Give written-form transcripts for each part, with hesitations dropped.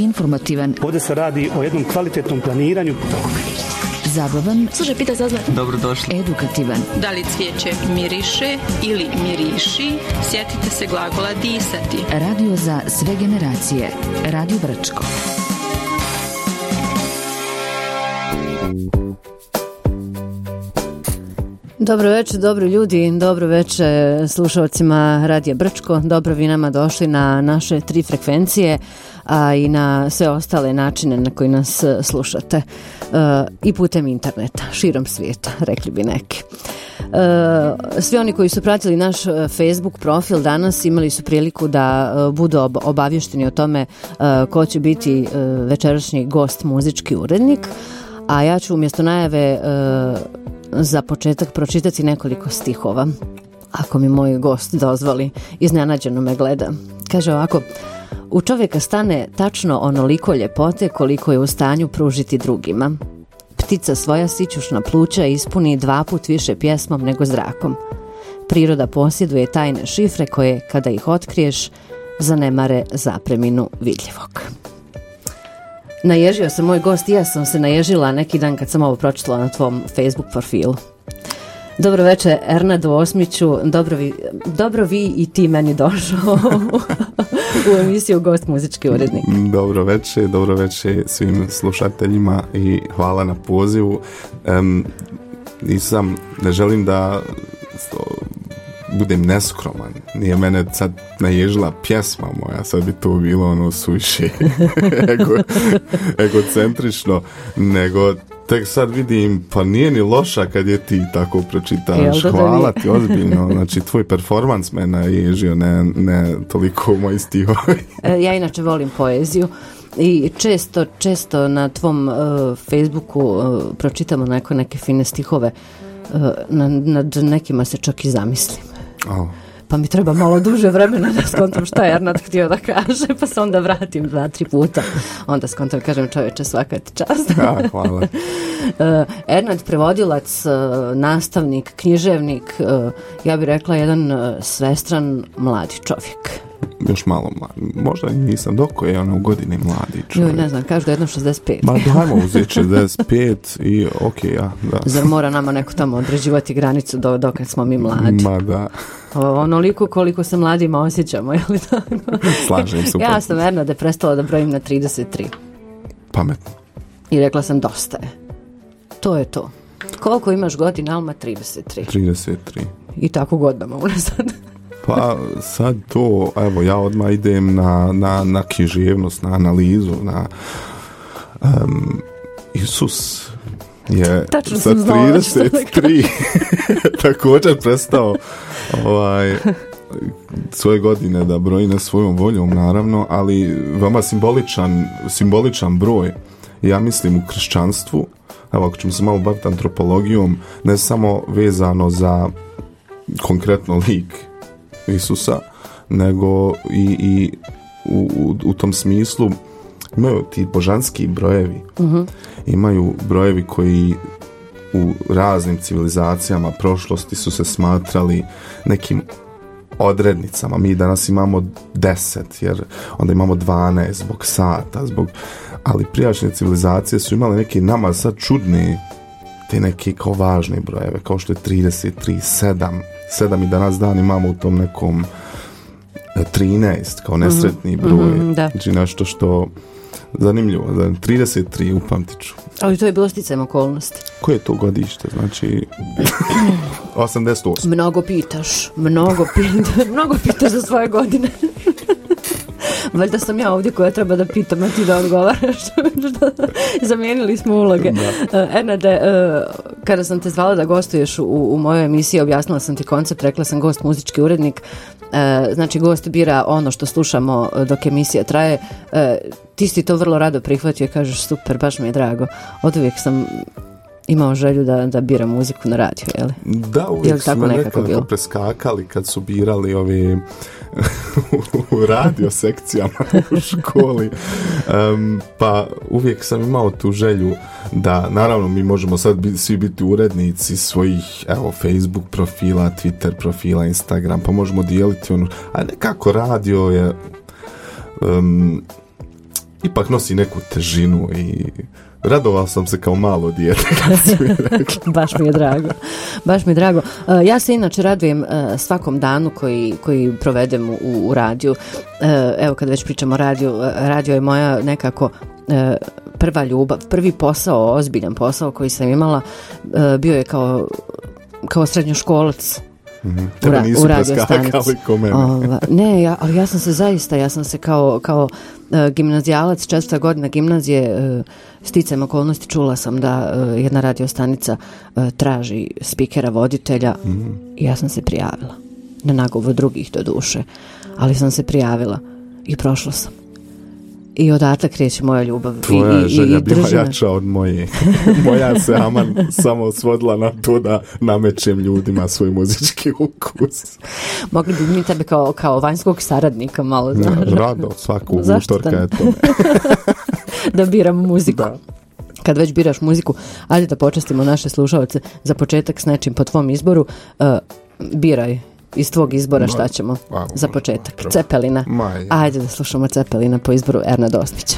Informativan. Ovdje se radi o jednom kvalitetnom planiranju. Zabavan. Slušaj, pita saznati. Dobrodošli. Edukativan. Da li cvijeće miriše ili miriši? Sjetite se glagola disati. Radio za sve generacije. Radio Brčko. Dobro večer, dobro ljudi, dobro večer slušalcima Radija Brčko. Dobro vi nama došli na naše 3 frekvencije, a i na sve ostale načine na koji nas slušate. I putem interneta, širom svijeta, rekli bi neki. Svi oni koji su pratili naš Facebook profil danas imali su priliku da budu obavješteni o tome ko će biti večerašnji gost, muzički urednik, a ja ću umjesto najave za početak pročitati nekoliko stihova, ako mi moj gost dozvoli. Iznenađeno me gleda. Kaže ovako: u čovjeka stane tačno onoliko ljepote koliko je u stanju pružiti drugima. Ptica svoja sićušna pluća ispuni 2 put više pjesmom nego zrakom. Priroda posjeduje tajne šifre koje, kada ih otkriješ, zanemare zapreminu vidljivog. Naježio se moj gost i ja sam se naježila neki dan kad sam ovo pročitala na tvom Facebook profilu. Dobro večer, Ernadu Osmiću, dobro vi i ti meni došao u emisiju Gost, muzički urednik. Dobro večer svim slušateljima i hvala na pozivu. Ne želim da budem neskroman. Nije mene sad naježila pjesma moja, sad bi to bilo ono suviše egocentrično, nego tek sad vidim, pa nije ni loša kad je ti tako pročitaš. Hvala ti, ozbiljno. Znači, tvoj performans me naježio, ne toliko moji stihovi. Ja inače volim poeziju i često na tvom Facebooku pročitamo neke fine stihove. Nad nekima se čak i zamislim. Pa mi treba malo duže vremena da skontam šta je Ernad htio da kaže, pa se onda vratim 2-3 puta. Onda skontam, kažem, čovječe, svaka ti čast. Hvala. Ernad, prevodilac, nastavnik, književnik, ja bih rekla jedan svestran mladi čovjek. Još malo mladi. Možda nisam, doko je ono u godini mladi čovjek. Ne znam, kažu da je jedno 65. Ma dajmo uzeti 65 i okej, ja, da. Zar mora nama neko tamo određivati granicu dokad smo mi mladi? Ma da. Onoliko koliko se mladima osjećamo, je li tako? Slažem se. Ja sam Ernade prestala da brojim na 33. Pametno. I rekla sam dosta je. To je to. Koliko imaš godina, Alma? 33. 33. I tako godinama unazad. Pa sad to, evo, ja odmah idem na književnost, na analizu, na Isus je sa 33 također prestao svoje godine da broji na svojom voljom, naravno, ali veoma simboličan broj. Ja mislim u kršćanstvu, evo, ako ćemo se malo baviti antropologijom, ne samo vezano za konkretno lik Isusa, nego i u tom smislu imaju ti božanski brojevi. Uh-huh. Imaju brojevi koji u raznim civilizacijama prošlosti su se smatrali nekim odrednicama. Mi danas imamo 10, jer onda imamo 12 zbog sata, ali prijašnje civilizacije su imale neke nama sad čudne, te neke kao važne brojeve, kao što je 33, 7 i danas dan imamo u tom nekom 13 kao nesretni broj. Znači nešto što zanimljivo, 33 upamtiću. Ali to je bilo sticajem okolnosti. Koje je to godište? Znači 88. Mnogo pitaš za svoje godine. Valjda sam ja ovdje koja treba da pitam, a ti da odgovaraš. Zamijenili smo uloge. Ernade, kada sam te zvala da gostuješ u mojoj emisiji, objasnila sam ti koncept, rekla sam gost, muzički urednik. Znači, gost bira ono što slušamo dok emisija traje. Ti si to vrlo rado prihvatio i kažeš super, baš mi je drago. Od uvijek sam imao želju da bira muziku na radiju, je li? Da, uvijek su me nekako preskakali kad su birali ovi u radio sekcijama u školi. Pa uvijek sam imao tu želju da, naravno, mi možemo sad svi biti urednici svojih, evo, Facebook profila, Twitter profila, Instagram, pa možemo dijeliti ono, a nekako radio je ipak nosi neku težinu i radovao sam se kao malo dijete kad si mi rekla. Baš mi je drago. Baš mi je drago. Ja se inače radujem svakom danu koji provedem u radiju. Evo kad već pričamo o radiju, radio je moja nekako prva ljubav, prvi posao, ozbiljan posao koji sam imala, bio je kao srednjoškolac. Tebe nisu preskakali ko mene. Ne, ali ja sam se kao gimnazijalac, 4. godina gimnazije, sticajem okolnosti čula sam da jedna radiostanica traži spikera, voditelja i ja sam se prijavila. Na nagovor drugih do duše, ali sam se prijavila i prošla sam. I odatak kreće moja ljubav. Tvoja želja bila jača od moje. Moja se aman samo svodila na to da namećem ljudima svoj muzički ukus. Mogli bi mi tebe kao vanjskog saradnika malo, znaš. Rado, svaku utorka je to. Da biram muziku. Da. Kad već biraš muziku, ajde da počastimo naše slušalce za početak s nečim po tvom izboru. Biraj iz tvog izbora šta ćemo za početak. Cepelina. Ajde da slušamo Cepelina po izboru Erna Dosnića.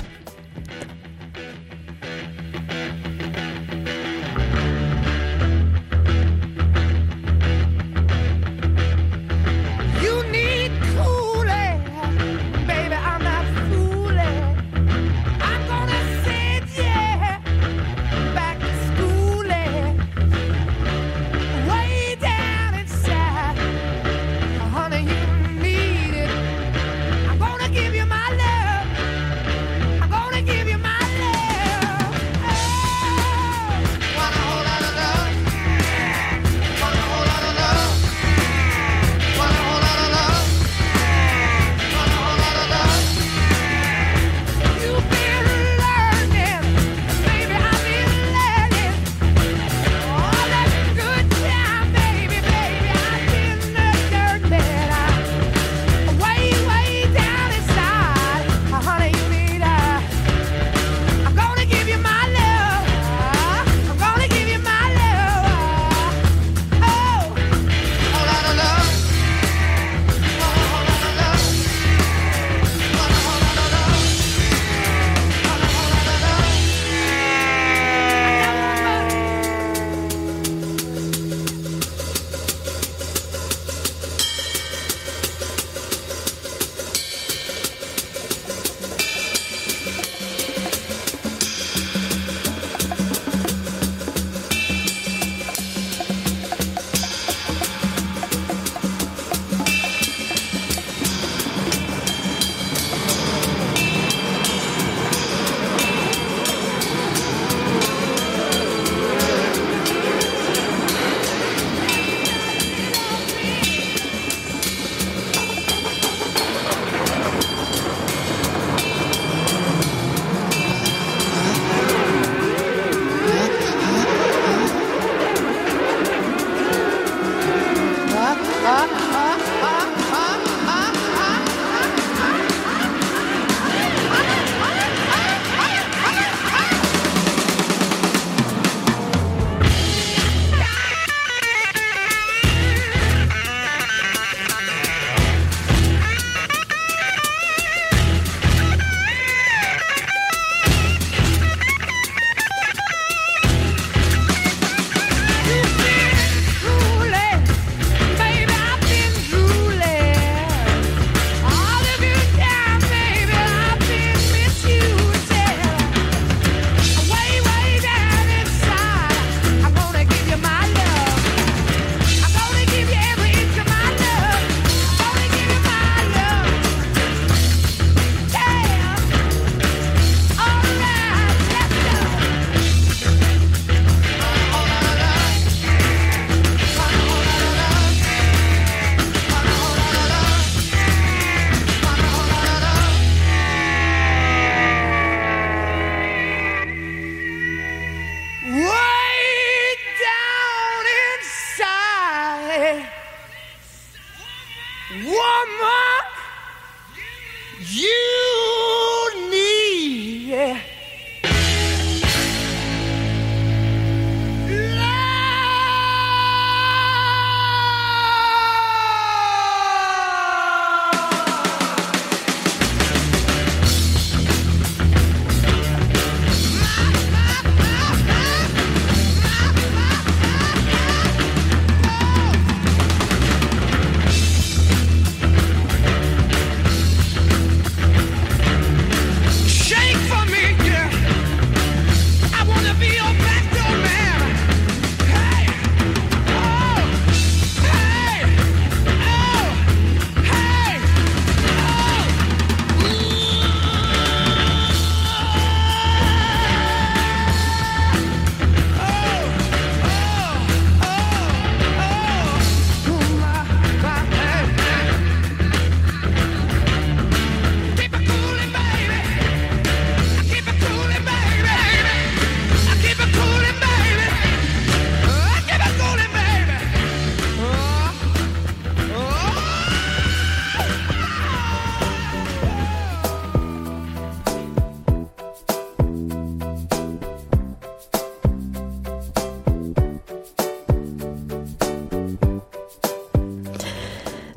I'm gonna give you my love. I'm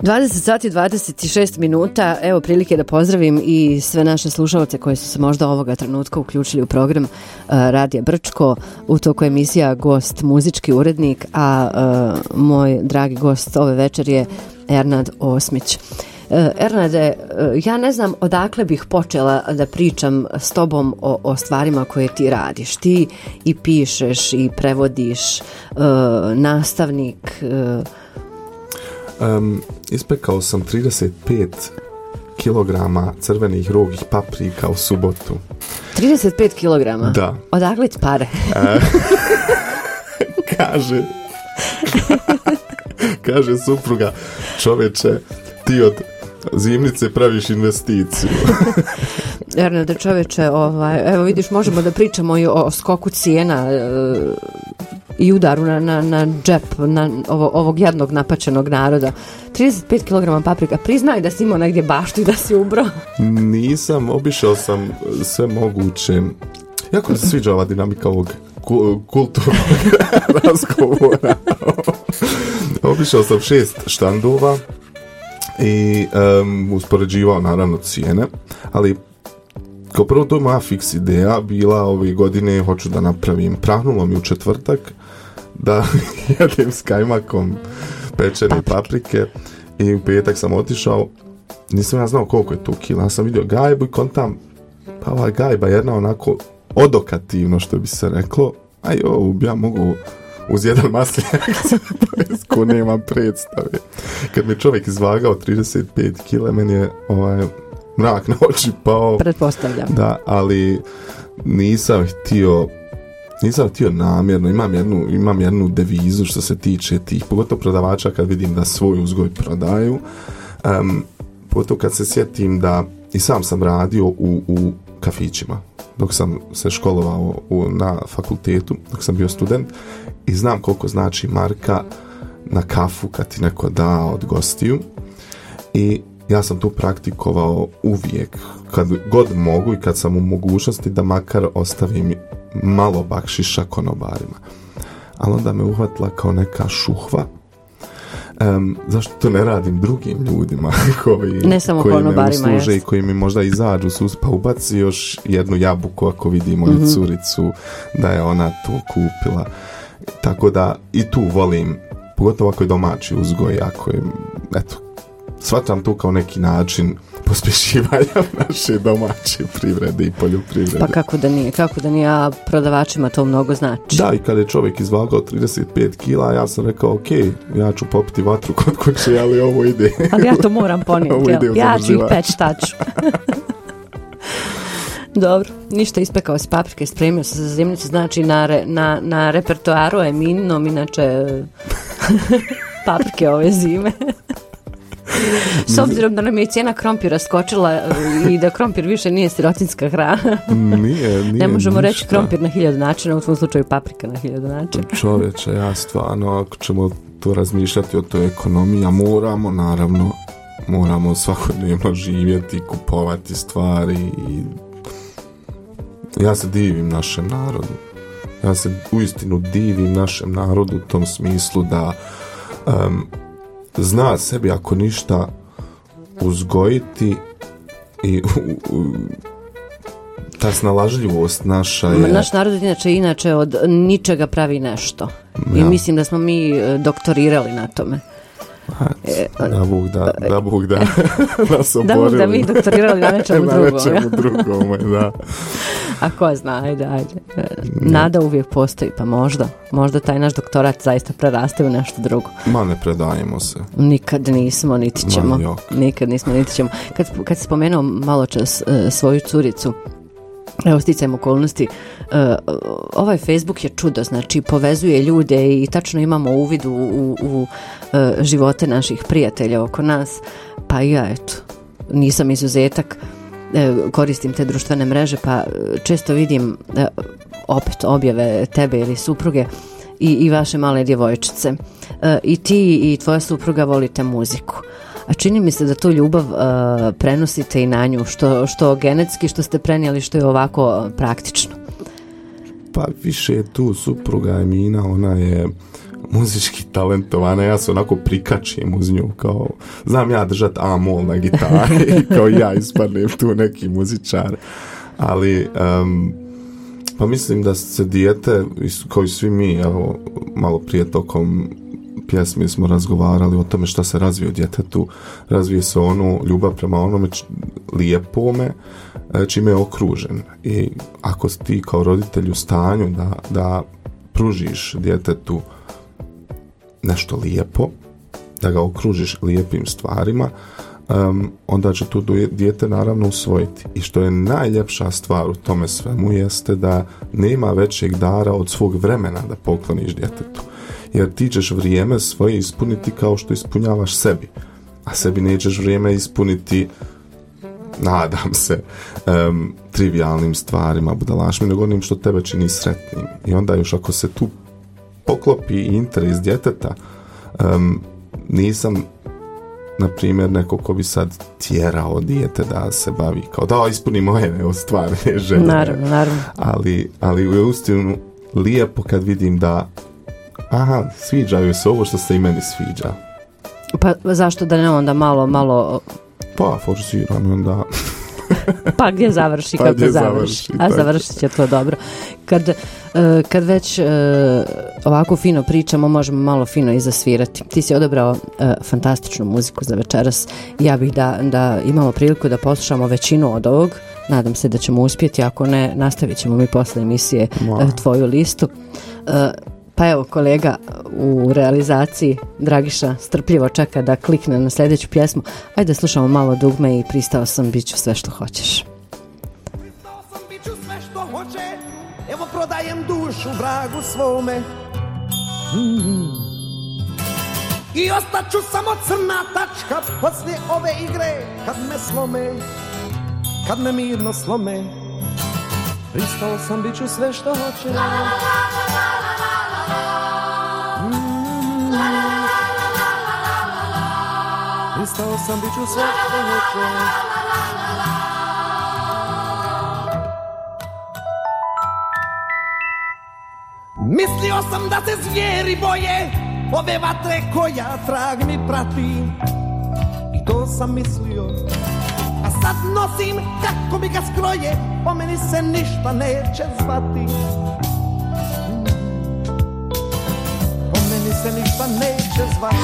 20 sati 26 minuta, evo prilike da pozdravim i sve naše slušalce koji su se možda ovoga trenutka uključili u program Radija Brčko, u toku emisija gost muzički urednik, a moj dragi gost ove večer je Ernad Osmić. Ernade, ja ne znam odakle bih počela da pričam s tobom o stvarima koje ti radiš. Ti i pišeš i prevodiš, nastavnik. Ispekao sam 35 kilograma crvenih rogih paprika u subotu. 35 kilograma? Da. Odakle ti pare? Kaže supruga, čoveče, ti od zimnice praviš investiciju. Ernade, čoveče, evo vidiš, možemo da pričamo i o skoku cijena i udaru na džep ovog jadnog napačenog naroda. 35 kg paprika, priznaj da si imao negdje baštu i da si ubro. Nisam, obišao sam sve moguće. Jako mi se sviđa ova dinamika ovog kulturnog razgovora. Obišao sam 6 štandova i uspoređivao naravno cijene, ali kao prvo to je moja fiks ideja bila ove godine, hoću da napravim, prahnulo mi u četvrtak da jedem s kajmakom pečene paprike i u petak sam otišao, nisam ja znao koliko je tu kila, ja sam vidio gajbu i kontam, pa ova gajba jedna onako odokativno što bi se reklo, ja mogu uz jedan maslijak ko nema predstave. Kad mi čovjek izvagao 35 kila, meni je mrak na oči pao. Pretpostavljam. Da, ali nisam htio namjerno, imam jednu devizu što se tiče tih, pogotovo prodavača kad vidim da svoj uzgoj prodaju, pogotovo kad se sjetim da i sam sam radio u kafićima dok sam se školovao na fakultetu, dok sam bio student, i znam koliko znači marka na kafu kad ti neko da od gostiju, i ja sam tu praktikovao uvijek, kad god mogu i kad sam u mogućnosti da makar ostavim malo bakšiša konobarima. Ali onda me uhvatila kao neka šuhva. Zašto to ne radim drugim ljudima koji me usluže i koji mi možda izađu sus, pa ubaci još jednu jabuku ako vidim moju curicu da je ona to kupila. Tako da i tu volim, pogotovo ako je domaći uzgoj, ako je, shvatam to kao neki način pospješivanja naše domaće privrede i poljoprivrede. Pa kako da nije, a prodavačima to mnogo znači. Da, i kada je čovjek izvagao 35 kila, ja sam rekao, ok, ja ću popiti vatru kod kuće, ali ovo ide. Ali ja to moram ponijeti, ja ću ih peći taču. Dobro, ništa, ispekao si paprike, spremio se za zimnicu, znači na repertoaru je minom, inače paprike ove zime. S obzirom da nam je cijena krompira skočila i da krompir više nije sirotinska hrana. Nije ne možemo ništa. Reći krompir na 1000 načina, u tom slučaju paprika na 1000 načina. Čovječe, ja stvarno, ako ćemo to razmišljati o toj ekonomiji, moramo svakodnevno živjeti, kupovati stvari i ja se divim našem narodu. Ja se uistinu divim našem narodu u tom smislu da zna sebi ako ništa uzgojiti i ta snalažljivost naša je... Naš narod inače od ničega pravi nešto. I mislim da smo mi doktorirali na tome. Da Bog da nas oborili. Da mi doktorirali na nečemu drugom. Da. A ko zna, ajde. Nada uvijek postoji, pa možda taj naš doktorat zaista preraste u nešto drugo. Ma ne predajemo se. Nikad nismo, niti ćemo. Nikad nismo, niti ćemo. Kad si spomenuo malo čas svoju curicu, evo sticajem okolnosti, ovaj Facebook je čudo, znači povezuje ljude i tačno imamo uvid u živote naših prijatelja oko nas, pa i ja nisam izuzetak, koristim te društvene mreže, pa često vidim opet objave tebe ili supruge i vaše male djevojčice, i ti i tvoja supruga volite muziku. A čini mi se da tu ljubav prenosite i na nju, što genetski, što ste prenijeli, što je ovako praktično. Pa više je tu supruga Emina, ona je muzički talentovana, ja se onako prikačim uz nju, kao, znam ja držati A-mol na gitari, kao ja ispadnem tu neki muzičar, ali pa mislim da se dijete, kao i svi mi, evo, malo prije tokom pjesmi smo razgovarali o tome šta se razvije u djetetu, razvije se onu ljubav prema onome lijepome čime je okružen, i ako si ti kao roditelj u stanju da pružiš djetetu nešto lijepo, da ga okružiš lijepim stvarima, onda će tu dijete naravno usvojiti. I što je najljepša stvar u tome svemu jeste da nema većeg dara od svog vremena da pokloniš djetetu. Jer ti ćeš vrijeme svoje ispuniti kao što ispunjavaš sebi. A sebi nećeš vrijeme ispuniti, nadam se, trivialnim stvarima, budalašmi, nego onim što tebe čini sretnim. I onda još ako se tu poklopi interes djeteta, nisam na primjer neko ko bi sad tjerao dijete da se bavi kao da ispuni moje stvarne želje. Naravno. Ali je uistinu lijepo kad vidim da sviđaju se ovo što se i meni sviđa. Pa zašto da ne onda malo... Pa forsiram onda... Pa gdje završi kako završi. A završit će to dobro. Kad već ovako fino pričamo, možemo malo fino i zasvirati. Ti si odabrao fantastičnu muziku za večeras. Ja bih da imamo priliku da poslušamo većinu od ovog. Nadam se da ćemo uspjeti. Ako ne, nastavit ćemo mi posle emisije tvoju listu. Pa evo, kolega u realizaciji Dragiša strpljivo čeka da klikne na sljedeću pjesmu. Ajde slušamo malo dugme i pristao sam, bit ću sve što hoćeš. Pristao sam, bit ću sve što hoće, evo prodajem dušu vragu svome. I ostaću samo crna tačka poslije ove igre, kad me slome, kad me mirno slome. Pristao sam, bit ću sve što hoće. Pristao sam, bit ću sve što hoće. Mislio sam da se zvijeri boje ove vatre koja trag mi prati. I to sam mislio, a sad nosim kako mi ga skroje, po meni se ništa neće zvati. Po meni se ništa neće zvati.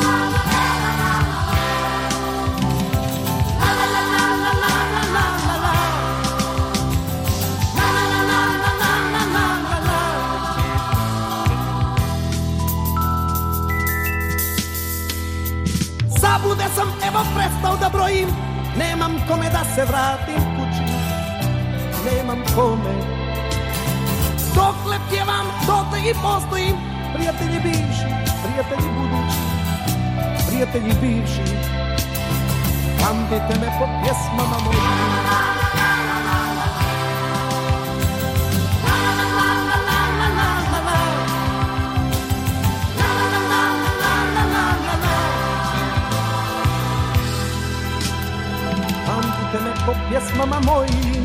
Zabude sam, evo prestao da brojim, nemam kome da se vratim kući, nemam kome. Dokle pjevam, dotle i postojim, prijatelji bivši, prijatelji budući, prijatelji bivši, pamtite me po pjesmama mojim. Pamtite me po pjesmama mojim.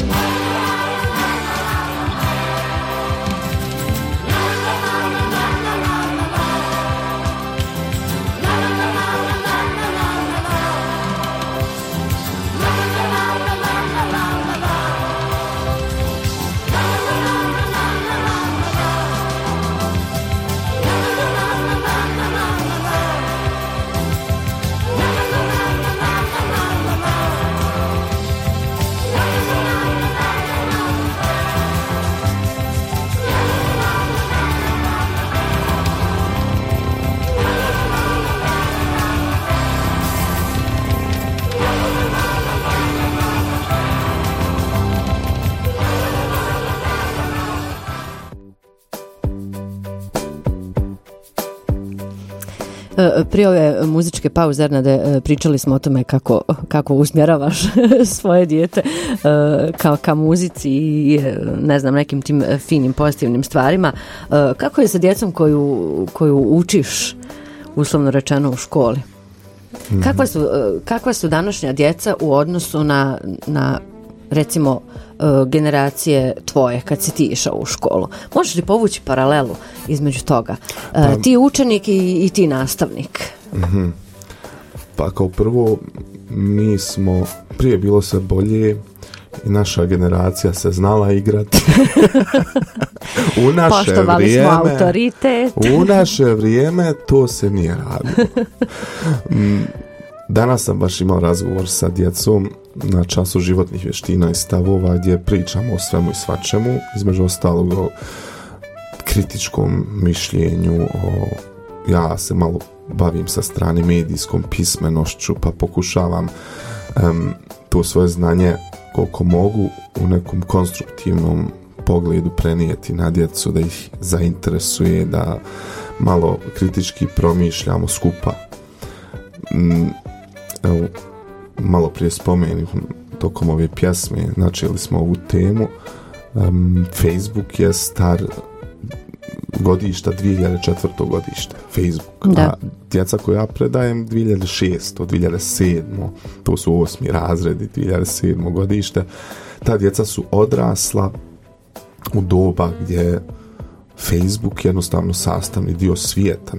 Prije ove muzičke pauze, Ernade, pričali smo o tome kako usmjeravaš svoje dijete ka muzici i ne znam, nekim tim finim, pozitivnim stvarima. Kako je sa djecom koju učiš, uslovno rečeno, u školi? Kakva su današnja djeca u odnosu na recimo generacije tvoje kad si ti išao u školu? Možeš li povući paralelu između toga? Ti učenik i ti nastavnik. Pa kao prvo, mi smo, prije bilo sve bolje i naša generacija se znala igrati. Poštovali smo autoritet. U naše vrijeme to se nije radilo. Danas sam baš imao razgovor sa djecom na času životnih vještina i stavova gdje pričamo o svemu i svačemu, između ostalog o kritičkom mišljenju, ja se malo bavim sa strane medijskom pismenošću, pa pokušavam to svoje znanje koliko mogu u nekom konstruktivnom pogledu prenijeti na djecu, da ih zainteresuje, da malo kritički promišljamo skupa. Evo, malo prije spomenuh tokom ove pjesme, načeli smo ovu temu. Facebook je star godišta 2004. godište, Facebook. Da. A djeca koja ja predajem 2006. 2007. To su 8. razredi, 2007. godište. Ta djeca su odrasla u doba gdje Facebook je jednostavno sastavni dio svijeta.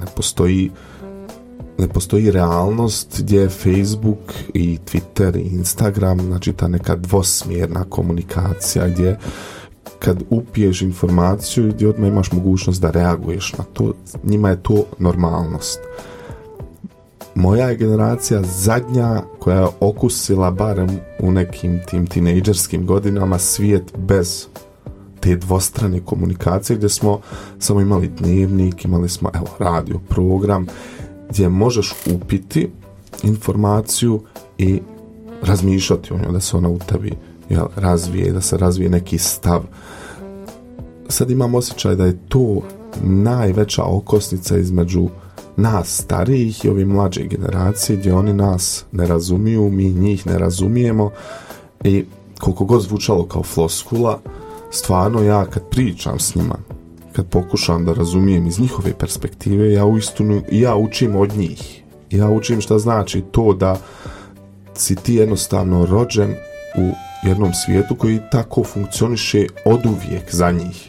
Ne postoji realnost gdje je Facebook i Twitter i Instagram, znači ta neka dvosmjerna komunikacija gdje kad upiješ informaciju gdje odmah imaš mogućnost da reaguješ na to, njima je to normalnost. Moja je generacija zadnja koja je okusila barem u nekim tim tinejdžerskim godinama svijet bez te dvostrane komunikacije, gdje smo samo imali dnevnik, imali smo radio program gdje možeš upiti informaciju i razmišljati o njoj, da se ona u tebi razvije, da se razvije neki stav. Sad imam osjećaj da je to najveća okosnica između nas starijih i ove mlađe generacije, gdje oni nas ne razumiju, mi njih ne razumijemo, i koliko god zvučalo kao floskula, stvarno ja kad pričam s njima, kad pokušam da razumijem iz njihove perspektive, ja učim od njih. Ja učim šta znači to da si ti jednostavno rođen u jednom svijetu koji tako funkcioniše oduvijek za njih.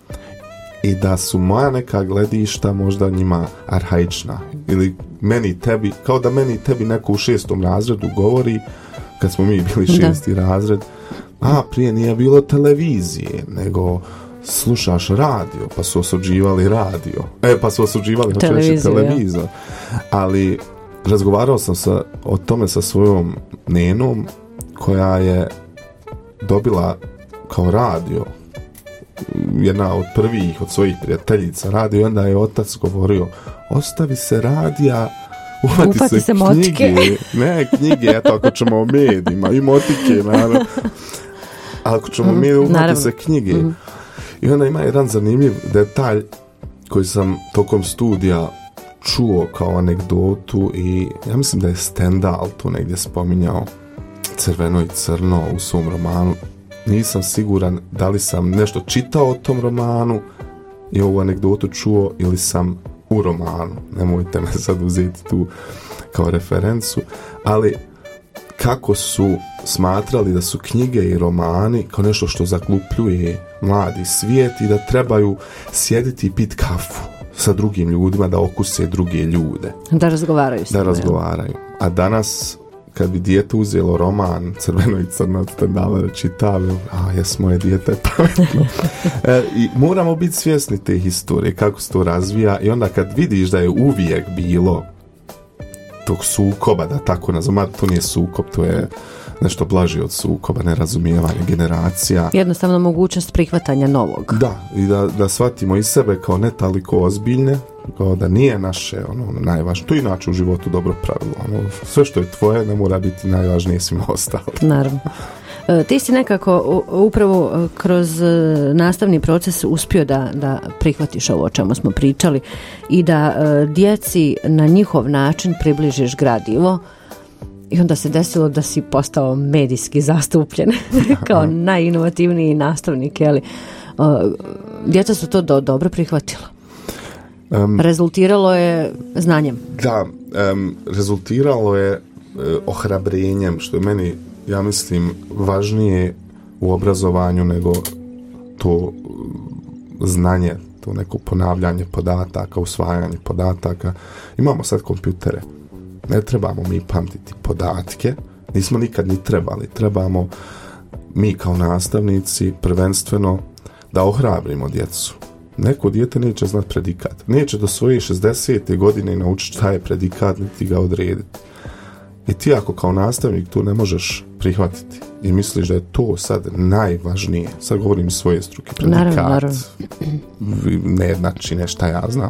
I da su moja neka gledišta možda njima arhaična. Ili meni tebi, kao da meni tebi neko u 6. razredu govori, kad smo mi bili 6. razred, prije nije bilo televizije, nego slušaš radio, pa su osuđivali radio. Pa su osuđivali televizor. Ali razgovarao sam o tome sa svojom nenom, koja je dobila kao radio, jedna od prvih od svojih prijateljica radio, i onda je otac govorio, ostavi se radija, uvati se knjige. Ne, knjige, eto, ako ćemo o medijima i motike, naravno. Ako ćemo uvati se knjige. I onda ima jedan zanimljiv detalj koji sam tokom studija čuo kao anegdotu, i ja mislim da je Stendhal tu negdje spominjao Crveno i crno u svom romanu. Nisam siguran da li sam nešto čitao o tom romanu i ovu anegdotu čuo, ili sam u romanu. Nemojte me sad uzeti tu kao referencu, ali kako su smatrali da su knjige i romani kao nešto što zaglupljuje mladi svijet i da trebaju sjediti i pit kafu sa drugim ljudima, da okuse druge ljude. Da razgovaraju s njima. Da razgovaraju. A danas, kad bi dijete uzelo roman Crveno i crno od Stendhala da čita, jes moje dijete pametno. I moramo biti svjesni te historije, kako se to razvija, i onda kad vidiš da je uvijek bilo tog sukoba, da tako nazvam, to nije sukob, to je nešto blaže od sukoba, nerazumijevanje generacija. Jednostavno mogućnost prihvatanja novog. Da, i da shvatimo iz sebe kao ne toliko ozbiljne, kao da nije naše najvažnije. To je inače u životu dobro pravilo. Sve što je tvoje ne mora biti najvažnije svima ostalo. Naravno. Ti si nekako upravo kroz nastavni proces uspio da prihvatiš ovo o čemu smo pričali i da djeci na njihov način približiš gradivo, i onda se desilo da si postao medijski zastupljen kao najinovativniji nastavnik, jeli? Djeca su to dobro prihvatila. Rezultiralo je znanjem. Da, rezultiralo je ohrabrenjem, što je meni, ja mislim, važnije u obrazovanju nego to znanje, to neko ponavljanje podataka, usvajanje podataka. Imamo sad kompjutere. Ne trebamo mi pamtiti podatke, nismo nikad ni trebali. Trebamo mi kao nastavnici prvenstveno da ohrabrimo djecu. Neko dijete neće znati predikat. Neće do svoje 60. godine naučiti šta je predikat, niti ga odrediti. I ti ako kao nastavnik to ne možeš prihvatiti i misliš da je to sad najvažnije, sad govorim iz svoje struke, predikat, naravno. Nejednačine, šta ja znam.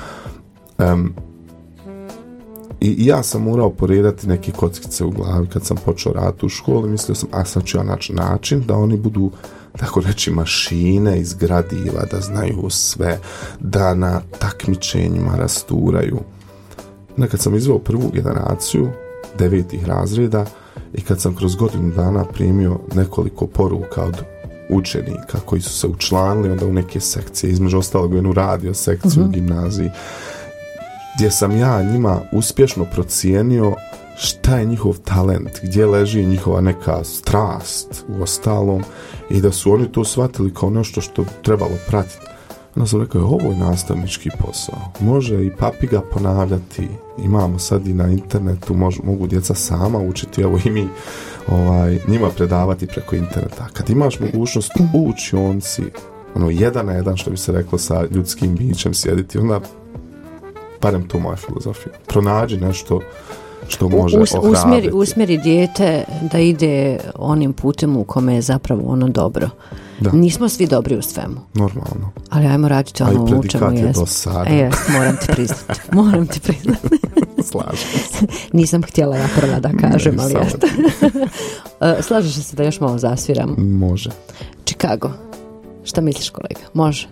I ja sam morao poredati neke kockice u glavi kad sam počeo raditi u školi. Mislio sam, sad ću ja naći način da oni budu, tako reći, mašine iz gradiva, da znaju sve, da na takmičenjima rasturaju. Kad sam izveo prvu generaciju 9. razreda i kad sam kroz godinu dana primio nekoliko poruka od učenika koji su se učlanili onda u neke sekcije, između ostalog u jednu radio sekciju u gimnaziji, gdje sam ja njima uspješno procijenio šta je njihov talent, gdje leži njihova neka strast u ostalom i da su oni to shvatili kao nešto što trebalo pratiti. Onda sam rekao, ovo je nastavnički posao. Može i papiga ponavljati, imamo sad i na internetu, mogu djeca sama učiti, evo i mi njima predavati preko interneta. Kad imaš mogućnost u učionci, 1 na 1, što bi se reklo, sa ljudskim bićem sjediti, onda barem to moja filozofija. Pronađi nešto što može ohrabriti. Usmjeri dijete da ide onim putem u kome je zapravo ono dobro. Da. Nismo svi dobri u svemu. Normalno. Ali ajmo raditi ono u čemu jesmo. Je do sada. Moram ti priznati. Slažem se. Nisam htjela ja prva da kažem, ali jeste. Slažeš se da još malo zasviramo? Može. Chicago. Šta misliš, kolega? Može.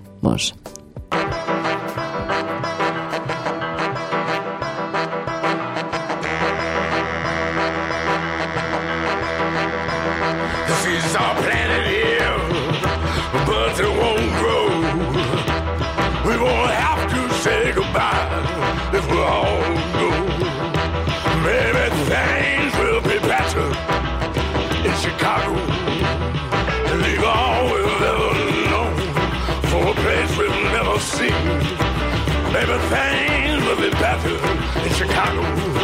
Maybe things will be better in Chicago.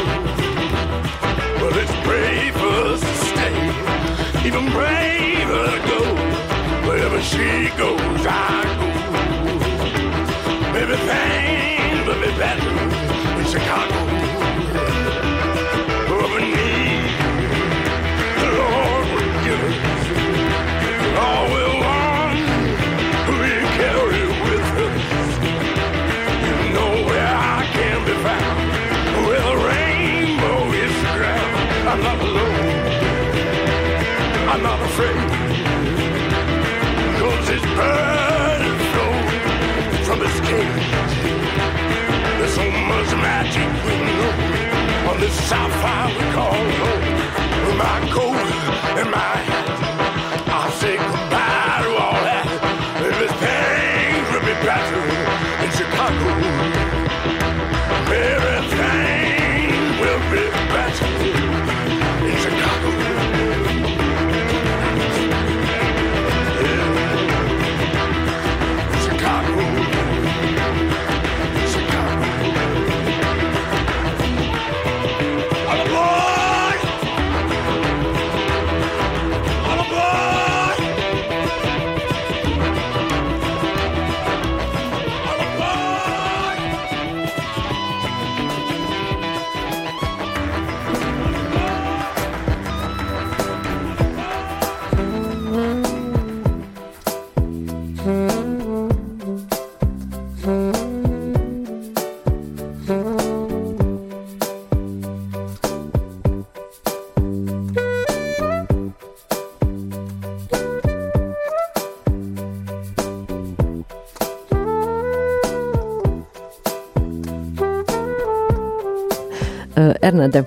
But it's brave for us to stay, even braver to go. Wherever she goes, I go. Maybe things will be better in Chicago. But we need the Lord will give us all we want. We carry with us. Where the rainbow is the ground, I'm not alone, I'm not afraid, 'cause his bird is flown from his cage. There's so much magic we know on this sapphire we call home. With my coat and my hat, I'll say goodbye to all that. Maybe things will be better in Chicago. Everything will be better in Chicago. Chicago. All aboard! All aboard! All aboard! Ernade,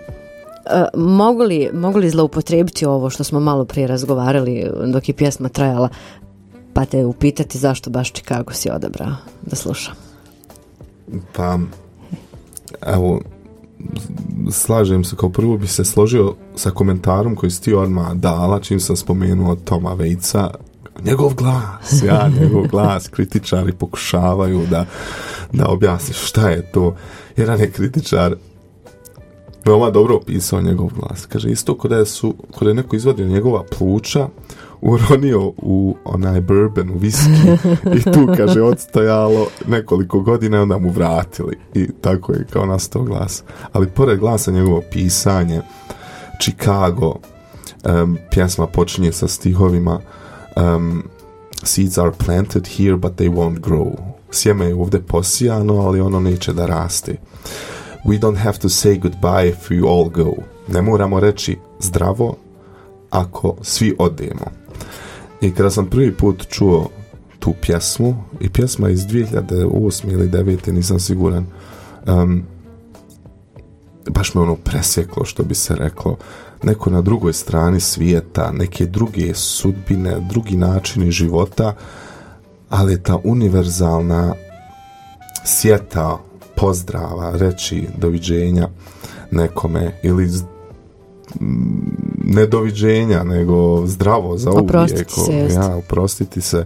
mogu li zloupotrijebiti ovo što smo malo prije razgovarali dok je pjesma trajala, pa te upitati zašto baš Chicago si odabrao da slušam? Pa, evo, slažem se, kao prvo bi se složio sa komentarom koji si ti odmah dala čim sam spomenuo Toma Waitsa. Njegov glas, kritičari pokušavaju da objasni šta je to. Jedan je kritičar veoma dobro opisao njegov glas. Kaže, isto kod je neko izvadio njegova pluća, uronio u onaj bourbon, u viski i tu, kaže, odstojalo nekoliko godina i onda mu vratili. I tako je kao nastao glas. Ali pored glasa njegovo pisanje, Chicago, pjesma počinje sa stihovima Seeds are planted here but they won't grow. Sjeme je ovdje posijano, ali ono neće da raste. We don't have to say goodbye if we all go. Ne moramo reći zdravo ako svi odemo. I kada sam prvi put čuo tu pjesmu, i pjesma iz 2008. ili 2009. nisam siguran, baš me ono presjeklo, što bi se reklo. Neko na drugoj strani svijeta, neke druge sudbine, drugi načini života, ali je ta univerzalna sjeta pozdrava, reći doviđenja nekome, ili ne doviđenja, nego zdravo za uvijek. Oprostiti se.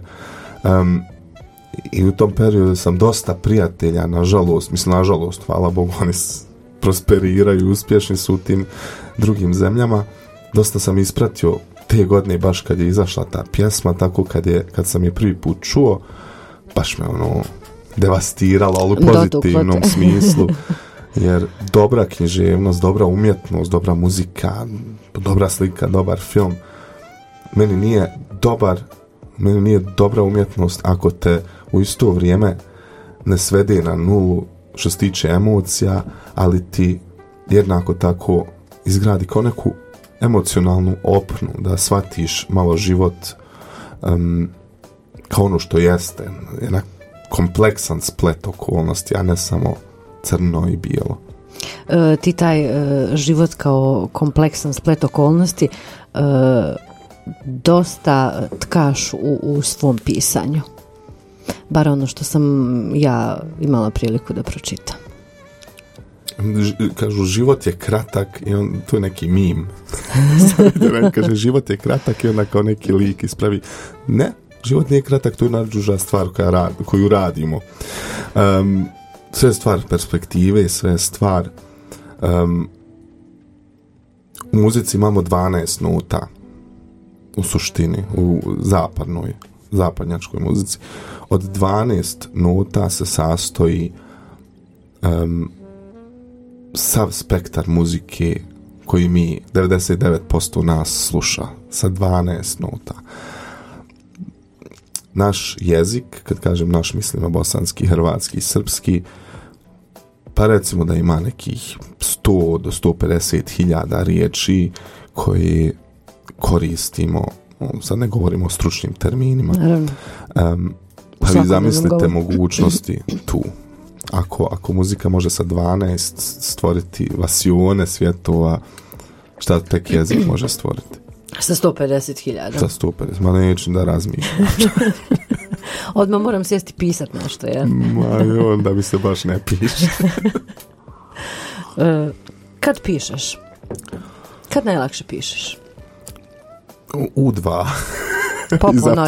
I u tom periodu sam dosta prijatelja, nažalost, hvala Bogu, oni prosperiraju, uspješni su u tim drugim zemljama. Dosta sam ispratio te godine, baš kad je izašla ta pjesma, tako kad sam je prvi put čuo, baš me ono devastirala, ali u pozitivnom smislu. Jer dobra književnost, dobra umjetnost, dobra muzika, dobra slika, dobar film, meni nije dobra umjetnost ako te u isto vrijeme ne svede na nulu što se tiče emocija, ali ti jednako tako izgradi kao neku emocionalnu opnu, da shvatiš malo život kao ono što jeste, jedan kompleksan splet okolnosti, a ne samo crno i bijelo. Ti taj život kao kompleksan splet okolnosti dosta tkaš u svom pisanju. Bar ono što sam ja imala priliku da pročitam. Kažu, život je kratak i to je neki mim. Kaže, život je kratak i onda kao neki lik ispravi. Ne, život nije kratak, to je najduža stvar koju radimo. Sve je stvar perspektive, sve je stvar u muzici imamo 12 nota u suštini, u zapadnjačkoj muzici. Od 12 nota se sastoji sav spektar muzike koji mi 99% nas sluša sa 12 nota. Naš jezik, kad kažem naš, mislim na bosanski, hrvatski, srpski, pa recimo da ima nekih 100 do 150 hiljada riječi koje koristimo, sad ne govorimo o stručnim terminima, pa vi zamislite mogućnosti tu. Ako muzika može sa 12 stvoriti vasione svjetova, šta tek jezik može stvoriti? Sa 150.000. Sa 150, ma neću da razmišljam. Odmah moram sjesti pisat nešto, ja? Ma onda mi se baš ne piše. Kad pišeš? Kad najlakše pišeš? U 2. Po ponoći.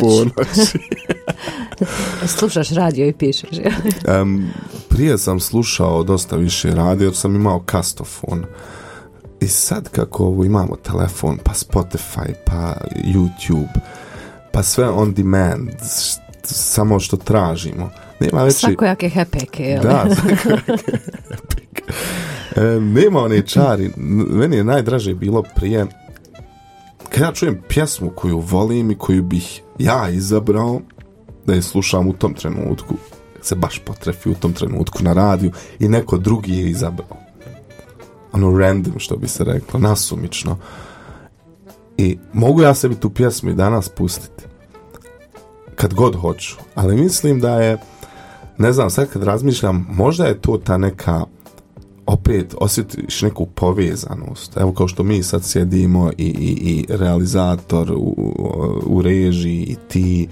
Slušaš radio i pišeš, ja? Prije sam slušao dosta više radio, jer sam imao kastofon. I sad kako imamo telefon, pa Spotify, pa YouTube, pa sve on demand, samo što tražimo. Nema veći... Svakojake hepeke, jel? Da, svakojake hepeke. Nema one čari. Meni je najdraže bilo prije, kad ja čujem pjesmu koju volim i koju bih ja izabrao, da je slušam u tom trenutku, se baš potrefi u tom trenutku na radiju i neko drugi je izabrao. Ono random, što bi se reklo, nasumično. I mogu ja sebi tu pjesmu i danas pustiti kad god hoću, ali mislim da je, ne znam, sad kad razmišljam, možda je to ta neka, opet osjetiš neku povezanost, evo kao što mi sad sjedimo i realizator u režiji i ti,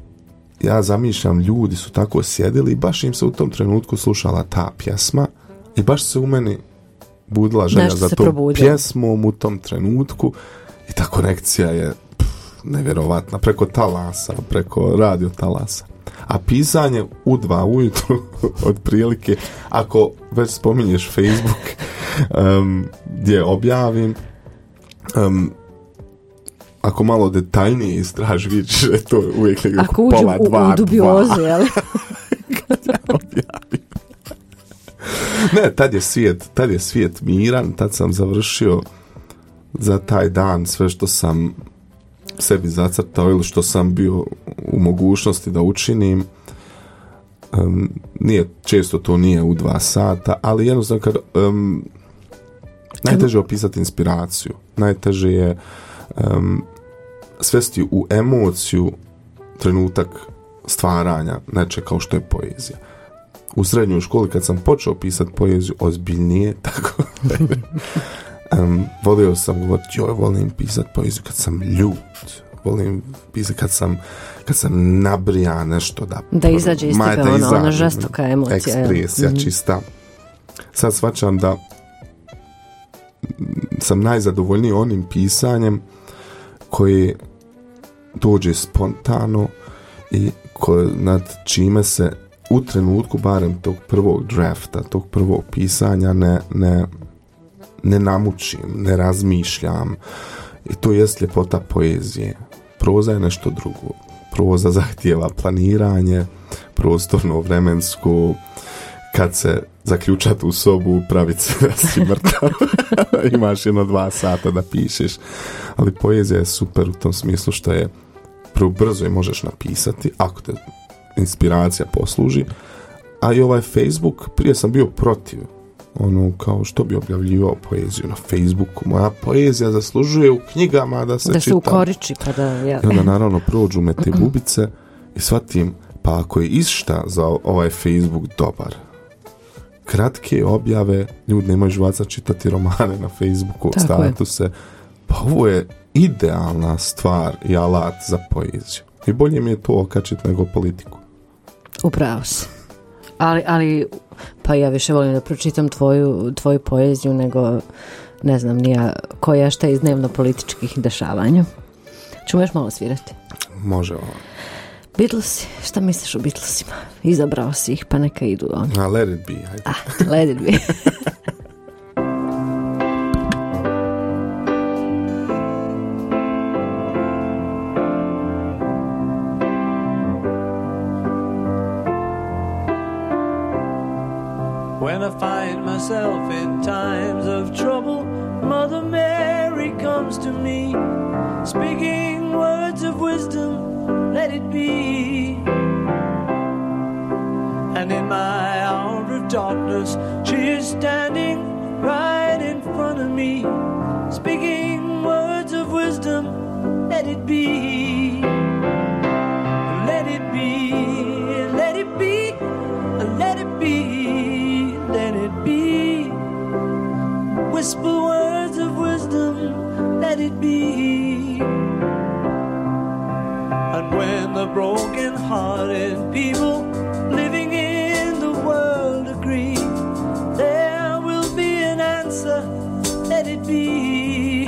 ja zamišljam, ljudi su tako sjedili i baš im se u tom trenutku slušala ta pjesma I baš se u meni budila želja za tom pjesmom u tom trenutku i ta konekcija je nevjerovatna, preko talasa, preko radio talasa. A pisanje u 2 ujutru otprilike, ako već spominješ Facebook, gdje objavim, ako malo detaljnije istraži, vidiš da je to uvijek ako uđu u dubiozu, jel? Kad ja objavim. Ne, tad je svijet miran, tad sam završio za taj dan sve što sam sebi zacrtao ili što sam bio u mogućnosti da učinim. Često to nije u 2 sata, ali jednostavno kad najteže je opisati inspiraciju, najteže je svesti u emociju trenutak stvaranja nečeg kao što je poezija. U srednjoj školi kad sam počeo pisati poeziju ozbiljnije, tako volio sam govoriti, volim pisati poeziju kad sam ljut, volim pisati kad sam nabrija nešto da izađe iz tebe ona žestoka emocija, ekspresija čista. Sad shvaćam da sam najzadovoljniji onim pisanjem koje dođe spontano i nad čime se u trenutku barem tog prvog drafta, tog prvog pisanja ne namučim, ne razmišljam. I to jest ljepota poezije. Proza je nešto drugo. Proza zahtijeva planiranje, prostorno, vremensko, kad se zaključati u sobu, praviti se da si mrtav. Imaš 2 sata da pišeš. Ali poezija je super u tom smislu što je brzo je možeš napisati, ako te inspiracija posluži. A i ovaj Facebook, prije sam bio protiv. Kao što bi objavljivao poeziju na Facebooku. Moja poezija zaslužuje u knjigama da se čita. Da se ukoriči, pa da... Ja. I onda naravno prođu me te bubice i shvatim, pa ako je išta za ovaj Facebook dobar, kratke objave, ljudi nemaju živaca čitati romane na Facebooku, statuse, pa ovo je idealna stvar i alat za poeziju. I bolje mi je to okačiti nego politiku. Upravo si. Ali pa ja više volim da pročitam tvoju poeziju nego ne znam nija koja šta iz dnevno-političkih dešavanja. Ćemo još malo svirati? Može ovo. Beatlesi, šta misliš o Beatlesima? Izabrao si ih, pa neka idu oni. Let it be, hajde. Let it be. When I find myself in times of trouble, Mother Mary comes to me, speaking words of wisdom, let it be. And in my hour of darkness, she is standing right in front of me, speaking words of wisdom, let it be. Let it be, let it be, let it be, let it be. Whisper words of wisdom, let it be. And when the broken-hearted people living in the world agree, there will be an answer, let it be.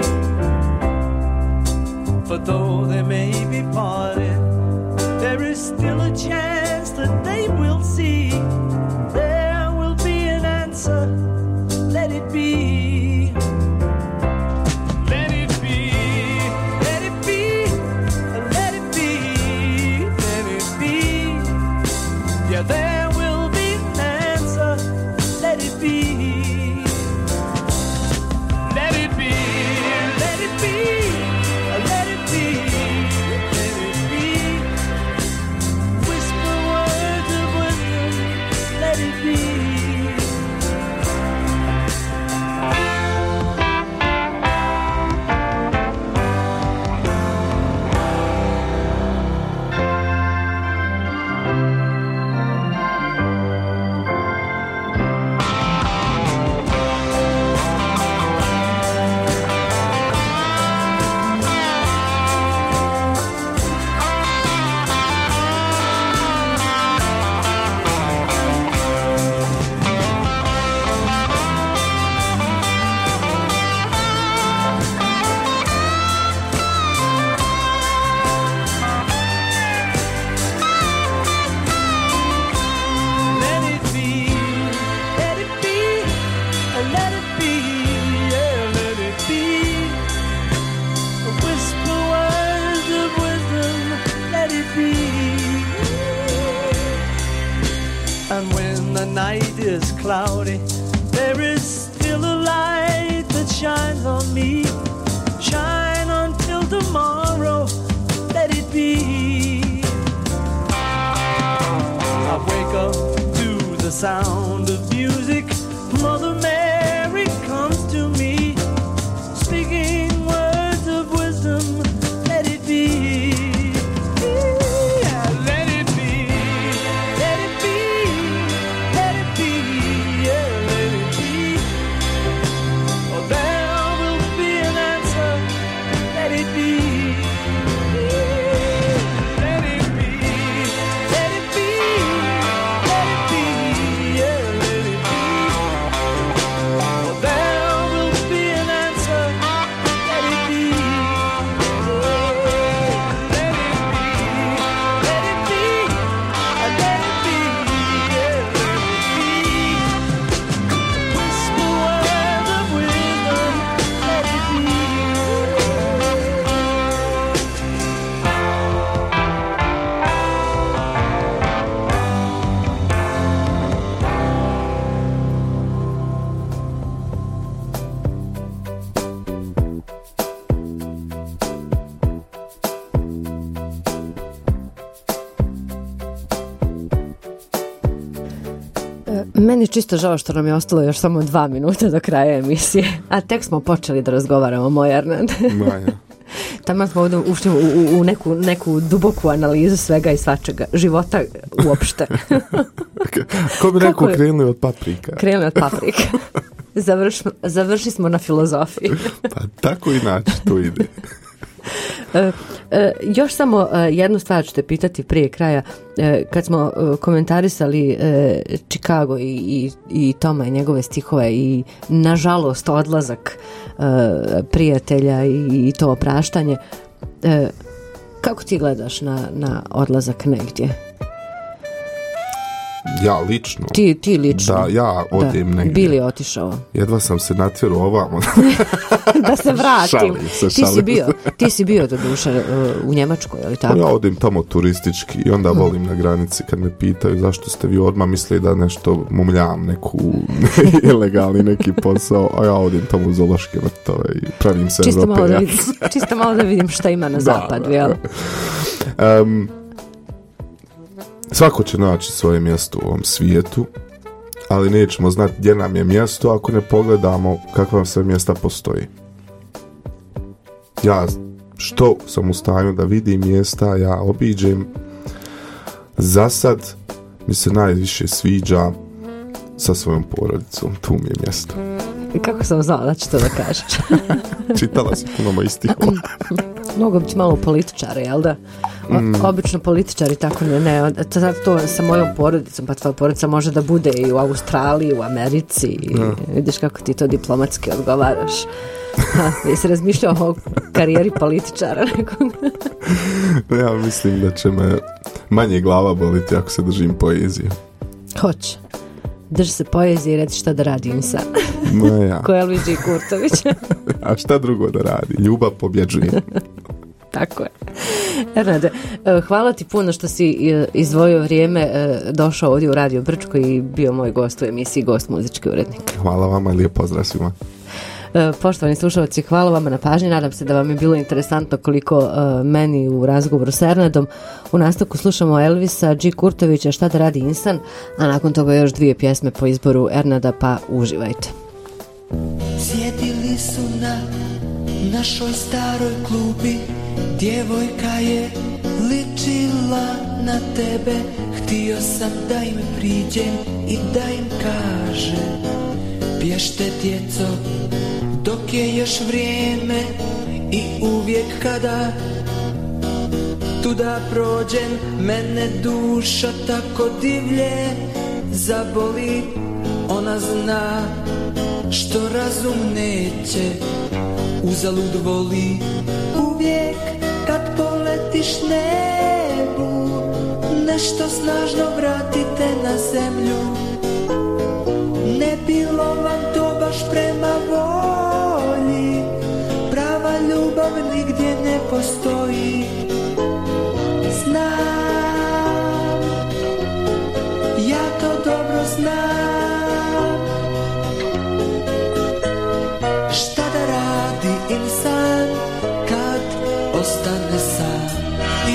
For though they may be parted, there is still a chance that they will see. There will be an answer, let it be. Let it be, let it be, let it be, let it be. Yeah, there will be an answer, let it be. Let it be, let it be, let it be, is cloudy, there is still a light that shines on me. Shine until tomorrow, let it be. I wake up to the sound of music. Mother Mary comes to me, speaking words of wisdom, let it be. Yeah, let it be, let it be, let it be, yeah, let it be. Oh, there will be an answer, let it be. Let it be, let it be, let it be, yeah, let it be. Oh, there will be an answer, let it be. Let it be, let it be, yeah, let it be. Whisper words of wisdom, let it be. Meni je čisto žao što nam je ostalo još samo 2 minuta do kraja emisije, a tek smo počeli da razgovaramo, moj Ernad. Maja. Tamo smo ovdje ušli u neku duboku analizu svega i svačega, života uopšte. Ko bi rekao Kako je? krenuli od paprika? Krenuli od paprika. Završili smo na filozofiji. Pa tako inače to ide. Još samo jednu stvar ću te pitati prije kraja. Kad smo komentarisali Chicago i Toma i njegove stihove i nažalost odlazak prijatelja i to opraštanje, kako ti gledaš na odlazak negdje? Ja lično. Ti lično? Da, ja odem negdje. Bili je otišao. Jedva sam se natjerao ovamo. Da se vratim. Šalim se. Ti si bio do duše u Njemačkoj, ali tako? Ja odem tamo turistički i onda volim na granici kad me pitaju zašto ste vi odmah misli da nešto mumljam, neku ilegalni neki posao, a ja odem tamo u zoološke vrtove i pravim se Evropejac. Čisto malo da vidim šta ima na zapadu, jel? Svako će naći svoje mjesto u ovom svijetu, ali nećemo znati gdje nam je mjesto ako ne pogledamo kakva sve mjesta postoji. Ja što sam u stanju da vidim mjesta, ja obiđem. Za sad mi se najviše sviđa sa svojom porodicom, tu mi je mjesto. Kako sam znala da će to da kažeš? Čitala si puno mojih stihova. Mogu biti malo političara, jel da? Obično političari tako ne. Sad to sa mojom porodicom, pa tvoja porodica može da bude i u Australiji, u Americi. Vidiš kako ti to diplomatski odgovaraš. Jesi razmišljao o karijeri političara nekog? Ja mislim da će me manje glava boliti ako se držim poezije. Hoće. Drži se poezije i reci šta da radi insan. Ja. Ko je Elvis G. Kurtović. A šta drugo da radi? Ljubav pobjeđuje. Tako je. Ernade, hvala ti puno što si izdvojio vrijeme, došao ovdje u Radio Brčko i bio moj gost u emisiji Gost muzički urednik. Hvala vama i lijep pozdrav svima. Poštovani slušalci, hvala vama na pažnji. Nadam se da vam je bilo interesantno koliko meni u razgovoru s Ernadom. U nastavku slušamo Elvisa G. Kurtovića Šta da radi insan, a nakon toga još 2 pjesme po izboru Ernada, pa uživajte. Sjedili su na našoj staroj klubi, djevojka je ličila na tebe. Htio sam da im priđem i da im kažem: bješte djeco dok je još vrijeme, i uvijek kada tuda prođem mene duša tako divlje zaboli. Ona zna što razum neće, uzalud voli. Uvijek kad poletiš nebu, nešto snažno vratite na zemlju. Ne bilo vam to baš prema volji, prava ljubav nigdje ne postoji. Znam, ja to dobro znam.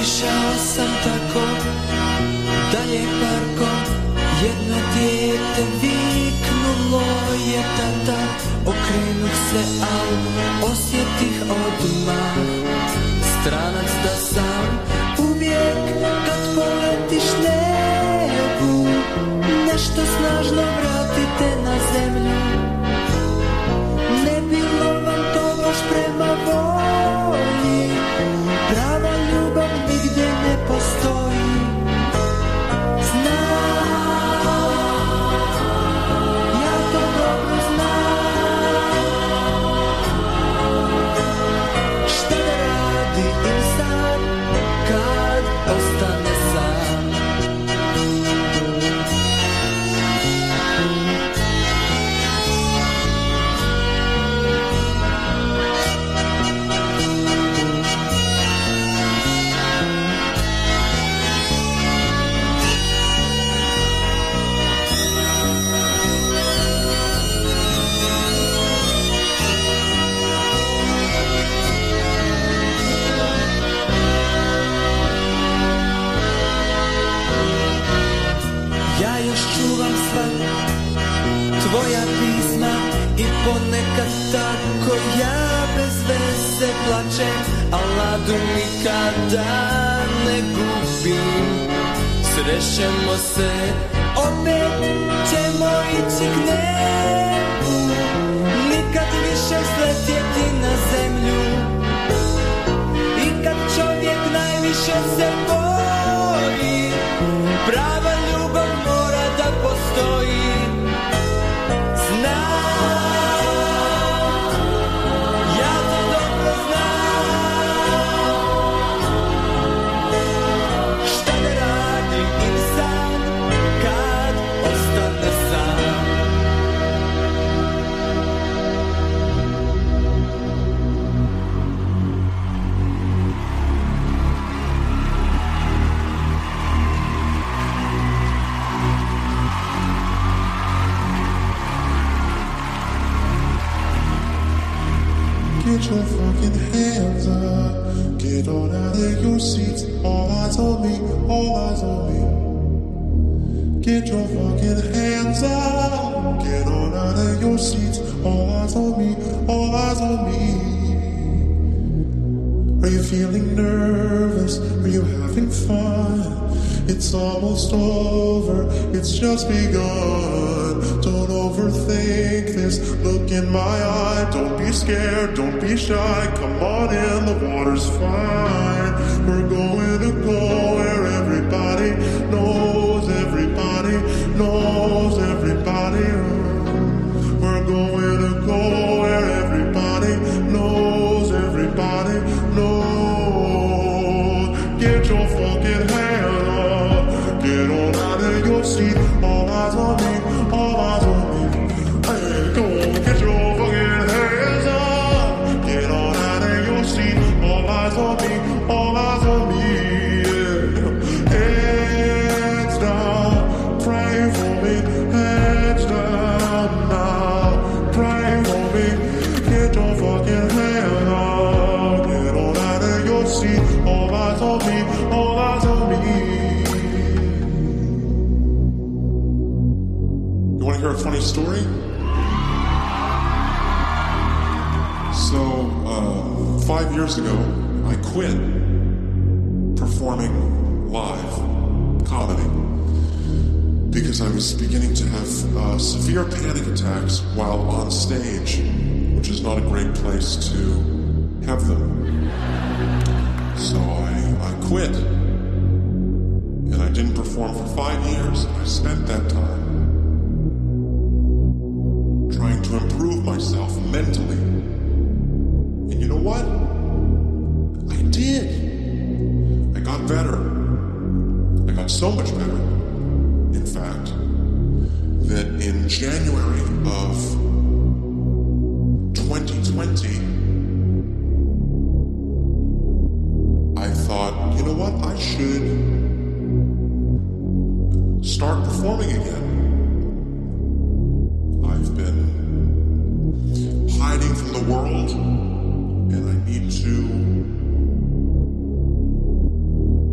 Išao sam tako dalje parkom, jedno dijete viknulo je tata. Okrenuh se, al osjetih odmah stranac da sam. Uvijek kad poletiš nebu, nešto snažno vratite na zemlju. Ne bilo vam to baš prema volji, prava ljubav nigdje ne postoji. Znam, ja to dobro znam, šta da radi insan kad ostane sam. Ja još čuvam sva tvoja pisma i ponekad tako ja bez veze plačem, a ladu nikada ne gubim. Srećemo se, opet ćemo ići k nebu, nikad više sletjeti na zemlju. I kad čovjek najviše se boji, prava ljubav mora da postoji. Znam, ja to dobro znam, šta ne radi insan kad ostane sam. Get your fucking hands up. Get on out of your seats. All eyes on me. All eyes on me. Get your fucking hands up. Get on out of your seats. All eyes on me. All eyes on me. Are you feeling nervous? Are you having fun? It's almost over. It's just begun. Don't overthink this. Look in my eye. Don't be scared. Don't be shy. Come on in. The water's fine. We're going to go where everybody knows. Everybody knows. Everybody. We're going to go where everybody knows. Everybody knows. Get your fucking hand up. Get on out of your seat. All eyes on me. All eyes on me. Hey, go on, get your fucking hands up. Get on out of your seat. All eyes on me. All eyes on me. Yeah. Heads down. Pray for me. Heads down now. Pray for me. Get your fucking hand up. Get on out of your seat. All eyes on me. All eyes on me. You want to hear a funny story? So, 5 years ago, I quit performing live comedy because I was beginning to have severe panic attacks while on stage, which is not a great place to have them. So I quit, and I didn't perform for 5 years. I spent that time trying to improve myself mentally. And you know what? I did. I got better. I got so much better, in fact, that in January of 2020, I thought, you know what? I should start performing again. I've been hiding from the world, and I need to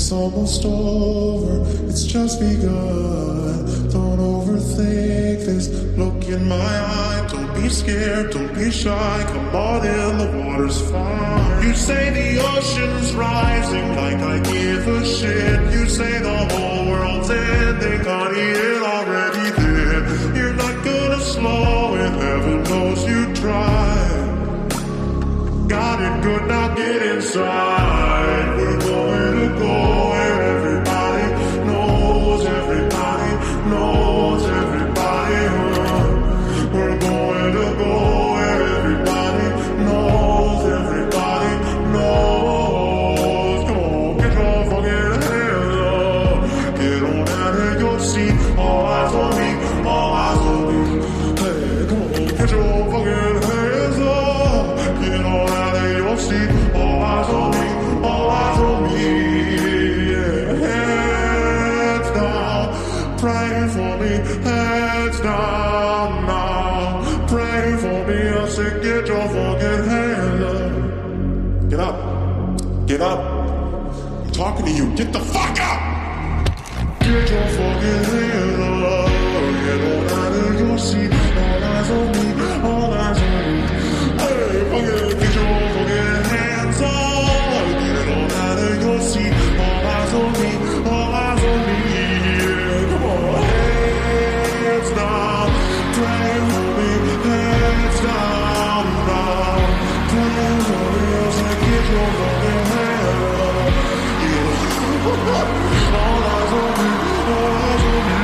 It's almost over, it's just begun. Don't overthink this, look in my eye. Don't be scared, don't be shy. Come on in, the water's fine. You say the ocean's rising like I give a shit. You say the whole world's ending, honey, it already did. You're not gonna slow it, heaven knows you tried. Got it good, now get inside. We're going to go where everybody knows everybody knows everybody. We're going to go where everybody knows everybody knows. Come on, get your fucking hands up. Get on out of your seat. All eyes on me, all eyes on me. Hey, come on, get your fucking hands up. Get on out of your seat. All eyes on me, all eyes on me. Yeah, hands down, pray for me. Hands down now, pray for me. I said, get your fucking hands up. Get up, get up. I'm talking to you. Get the fuck up. Get your fucking hands up. Get on out of your seat. All eyes on me, all eyes on me. Hey, fucking get your fucking hands up. Get on out of your seat. All eyes on me, all eyes on me. Yeah, come on, hands down. Pray for me, hands down now. Pray for me, I said, get your fucking hands up. Yeah. All eyes on me, all eyes on me.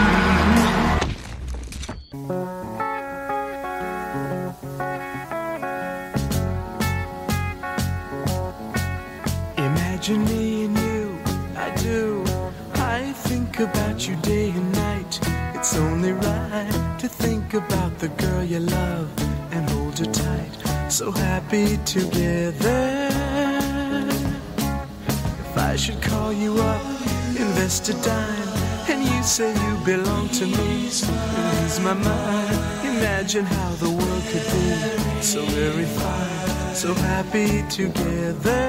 Imagine me and you, I do. I think about you day and night. It's only right to think about the girl you love and hold her tight. So happy together. If I should call you up, invest a dime, and you say you belong to me, ease my mind. Imagine how the world could be so very fine, so happy together.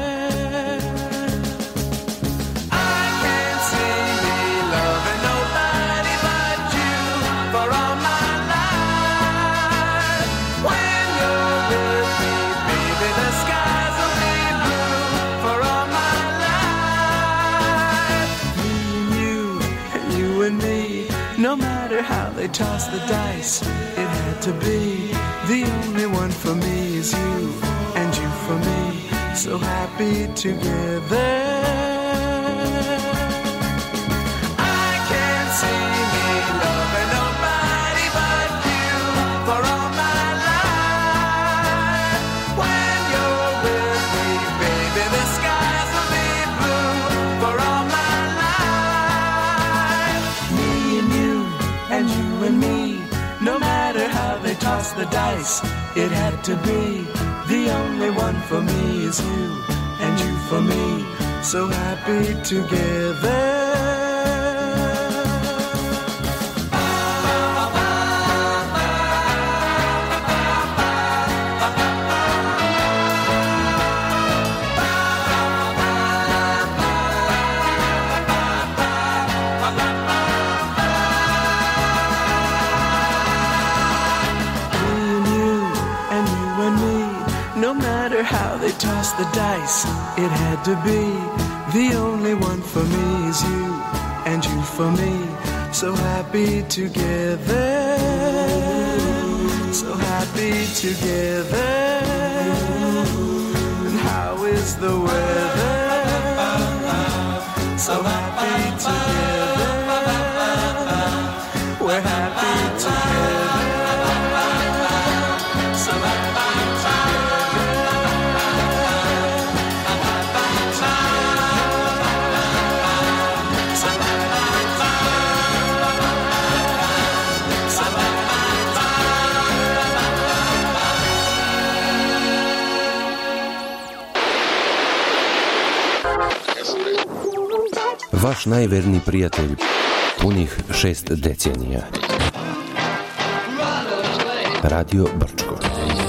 No matter how they toss the dice, it had to be. The only one for me is you, and you for me, so happy together. I can't see me loving nobody but you for all my life. When you're with me, baby, the skies will be blue for all my life. Me and you, and you and me, no matter how they toss the dice, it had to be. The only one for me is you, and you for me, so happy together. How they toss the dice, it had to be. The only one for me is you, and you for me, so happy together. So happy together. And how is the weather? So happy together. We're happy together. So happy together. Vaš najverniji prijatelj punih 6 decenija. Radio Brčko.